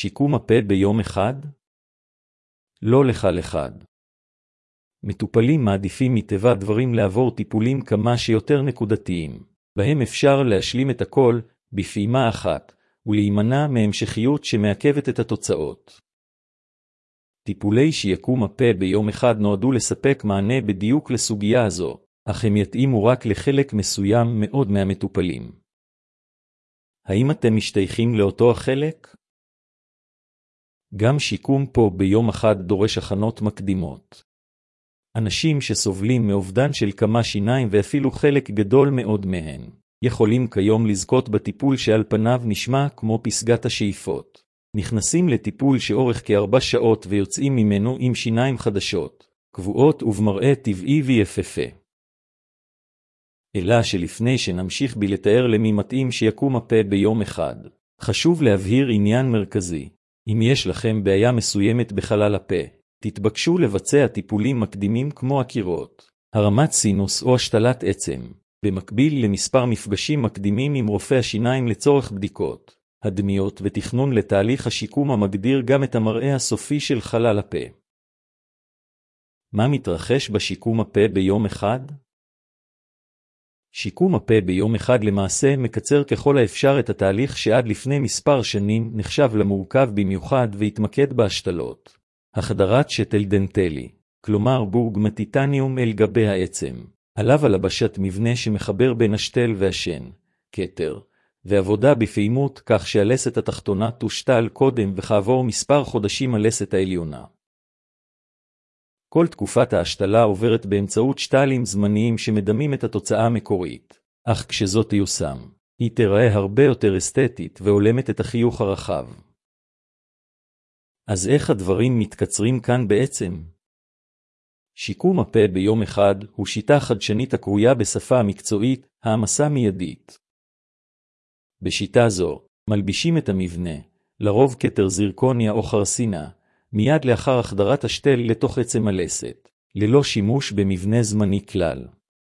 שיקום הפה ביום אחד? לא לכל אחד. מטופלים מעדיפים מטבע הדברים לעבור טיפולים כמה שיותר נקודתיים, בהם אפשר להשלים את הכל בפעימה אחת, ולהימנע מהמשכיות שמעכבת את התוצאות. טיפולי שיקום הפה ביום אחד נועדו לספק מענה בדיוק לסוגיה הזו, אך הם יתאימו רק לחלק מסוים מאוד מהמטופלים. האם אתם משתייכים לאותו החלק? גם שיקום פה ביום אחד דורש הכנות מקדימות. אנשים שסובלים מאובדן של כמה שיניים ואפילו חלק גדול מאוד מהן, יכולים כיום לזכות בטיפול שעל פניו נשמע כמו פסגת השאיפות. נכנסים לטיפול שאורך כ4 שעות ויוצאים ממנו עם שיניים חדשות, קבועות ובמראה טבעי ויפהפה. אלא שלפני שנמשיך בלתאר למי מתאים שיקום הפה ביום אחד, חשוב להבהיר עניין מרכזי. אם יש לכם בעיה מסוימת בחלל הפה, תתבקשו לבצע טיפולים מקדימים כמו הקירות, הרמת סינוס או השתלת עצם, במקביל למספר מפגשים מקדימים עם רופא השיניים לצורך בדיקות, הדמיות ותכנון לתהליך השיקום המגדיר גם את המראה הסופי של חלל הפה. מה מתרחש בשיקום הפה ביום אחד? שיקום הפה ביום אחד למעשה מקצר ככל האפשר את התהליך שעד לפני מספר שנים נחשב למורכב במיוחד והתמקד בהשתלות. החדרת שתל דנטלי, כלומר בורג מטיטניום אל גבי העצם, עליו הלבשת מבנה שמחבר בין השתל והשן, כתר, ועבודה בפעימות כך שהלסת התחתונה תושתל קודם וכעבור מספר חודשים הלסת העליונה. כל תקופת ההשתלה עוברת באמצעות שתלים זמניים שמדמים את התוצאה המקורית, אך כשזאת תיושם, היא תראה הרבה יותר אסתטית והולמת את החיוך הרחב. אז איך הדברים מתקצרים כאן בעצם? שיקום הפה ביום אחד הוא שיטה חדשנית הקרויה בשפה המקצועית, העמסה מיידית. בשיטה זו, מלבישים את המבנה, לרוב כתר זירקוניה או חרסינה, מיד לאחר החדרת השתל לתוך עצם הלסת, ללא שימוש במבנה זמני כלל.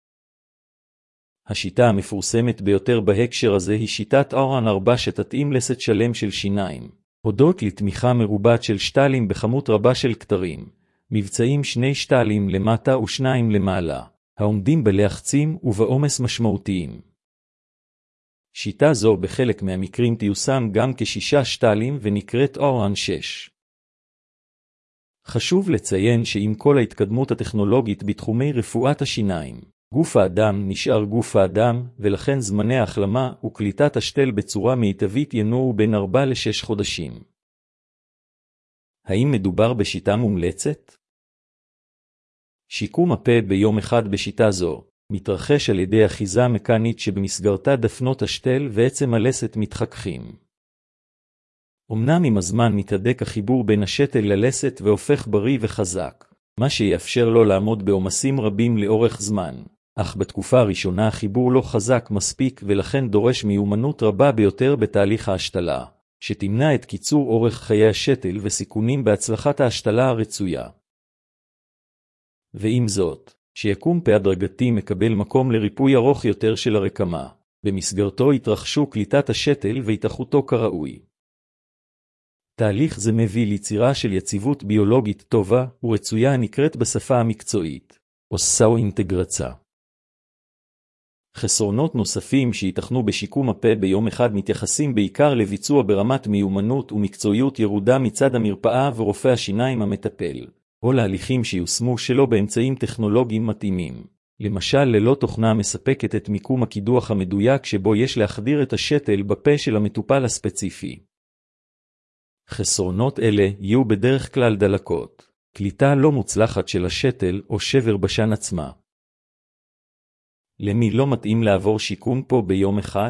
השיטה המפורסמת ביותר בהקשר הזה היא שיטת אורן 4 שתתאים לסת שלם של שיניים, הודות לתמיכה מרובת של שתלים בכמות רבה של כתרים, מבצעים 2 שתלים למטה ו2 למעלה, העומדים בלחצים ובעומס משמעותיים. שיטה זו בחלק מהמקרים תיושם גם כ6 שתלים ונקראת אורן 6. חשוב לציין שעם כל ההתקדמות הטכנולוגית בתחומי רפואת השיניים, גוף האדם נשאר גוף האדם, ולכן זמני ההחלמה וקליטת השתל בצורה מיטבית ינועו בין 4 ל6 חודשים. האם מדובר בשיטה מומלצת? שיקום הפה ביום אחד בשיטה זו מתרחש על ידי אחיזה מקנית שבמסגרתה דפנות השתל ועצם הלסת מתחככים. אמנם עם הזמן מתהדק החיבור בין השתל ללסת והופך בריא וחזק, מה שיאפשר לו לעמוד בעומסים רבים לאורך זמן, אך בתקופה הראשונה החיבור לא חזק מספיק ולכן דורש מיומנות רבה ביותר בתהליך ההשתלה, שתמנע את קיצור אורך חיי השתל וסיכונים בהצלחת ההשתלה הרצויה. ועם זאת, שיקום פה הדרגתי מקבל מקום לריפוי ארוך יותר של הרקמה, במסגרתו התרחשו קליטת השתל והתאחותו כראוי. תהליך זה מביא ליצירה של יציבות ביולוגית טובה ורצויה הנקראת בשפה המקצועית, אוסאו-אינטגרציה. חסרונות נוספים שיתכנו בשיקום הפה ביום אחד מתייחסים בעיקר לביצוע ברמת מיומנות ומקצועיות ירודה מצד המרפאה ורופא השיניים המטפל, או להליכים שיושמו שלא באמצעים טכנולוגיים מתאימים, למשל ללא תוכנה מספקת את מיקום הקידוח המדויק שבו יש להחדיר את השתל בפה של המטופל הספציפי. חסרונות אלה יהיו בדרך כלל דלקות, קליטה לא מוצלחת של השתל או שבר בשן עצמה. למי לא מתאים לעבור שיקום פה ביום אחד?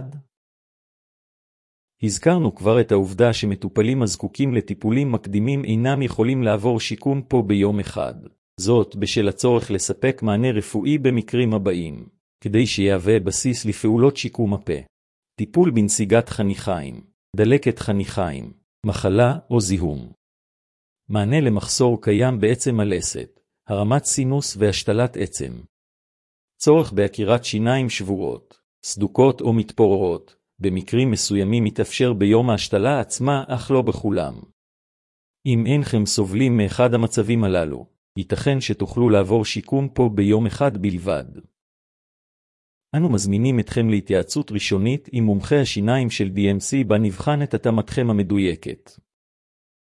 הזכרנו כבר את העובדה שמטופלים הזקוקים לטיפולים מקדימים אינם יכולים לעבור שיקום פה ביום אחד. זאת בשל הצורך לספק מענה רפואי במקרים הבאים, כדי שיהווה בסיס לפעולות שיקום הפה. טיפול בנסיגת חניכיים, דלקת חניכיים, מחלה או זיהום. מענה למחסור קיים בעצם הלסת, הרמת סינוס והשתלת עצם. צורך בהכירת שיניים שבורות, סדוקות או מתפוררות, במקרים מסוימים מתאפשר ביום ההשתלה עצמה אך לא בכולם. אם אינכם סובלים מאחד המצבים הללו, ייתכן שתוכלו לעבור שיקום פה ביום אחד בלבד. אנו מזמינים אתכם להתייעצות ראשונית עם מומחי השיניים של DMC בה נבחן את התאמתכם המדויקת.